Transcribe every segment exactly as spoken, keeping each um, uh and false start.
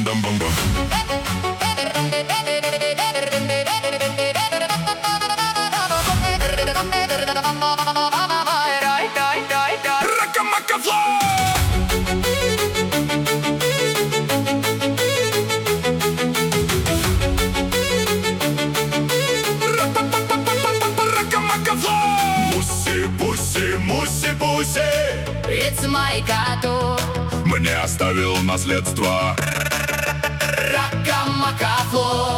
Бам-бам-бам-бам. Ракамакафлоу! Муси-пуси, It's my gato. мне оставил наследство. Ракамакафло.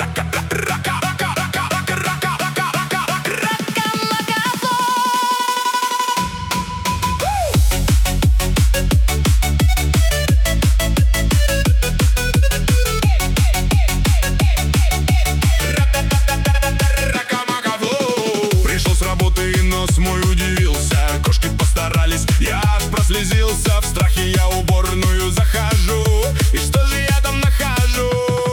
Пришел с работы и нос мой удивился. Кошки постарались, я аж прослезился. В страхе я в уборную захожу. И что же я там нахожу?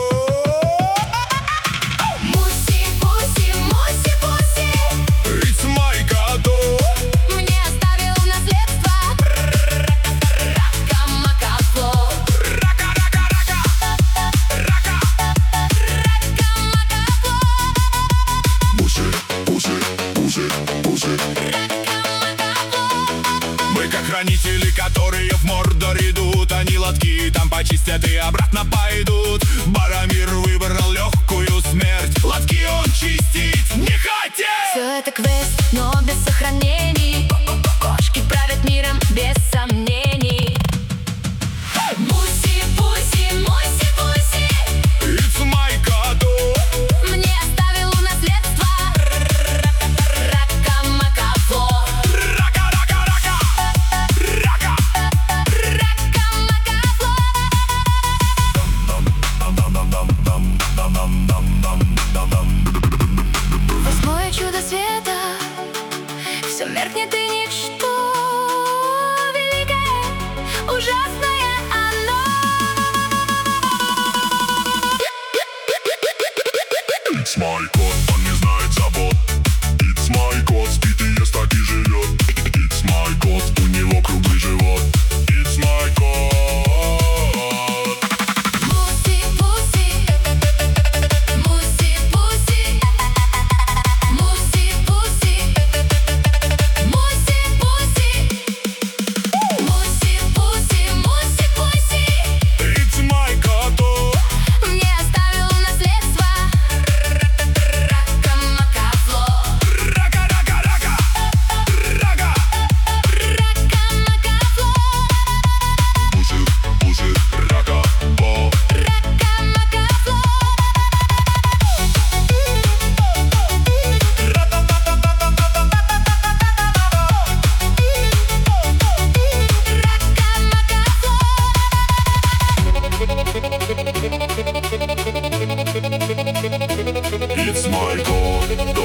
Муси-пуси, муси-пуси, It's my gato. мне оставил наследство. Ракамакафло. Рака-рака-рака. Рака. Ракамакафло. Пуси, пуси, пуси, пуси. Мы как хранители, которые в Мордор идут. Они лотки там почистят и обратно пойдут. Барамир выбрал легкую смерть. Лотки он чистить не хотел. Все это квест, но без сохранений. Кошки правят миром без сомнений. Муси-пуси, муси-пуси, It's my gato. мне оставил наследство. Ракамакафло. Рака-рака-рака. Рака. Ракамакафло. Восьмое чудо света, все меркнет и ничто. Великое, ужасное оно. It's my кот, он не знает забот. It's my кот, спит и ест, так и живет. It's my кот, у него круглый живот. It's my кот. Муси-пуси, муси-пуси, муси-пуси, муси-пуси, муси-пуси, муси-пуси, It's my gato. мне оставил наследство. Ракамакафло. Рака-рака-рака. Рака. Ракамакафло. Пуси, пуси, рака, бо. Ракамакафло. It's my god.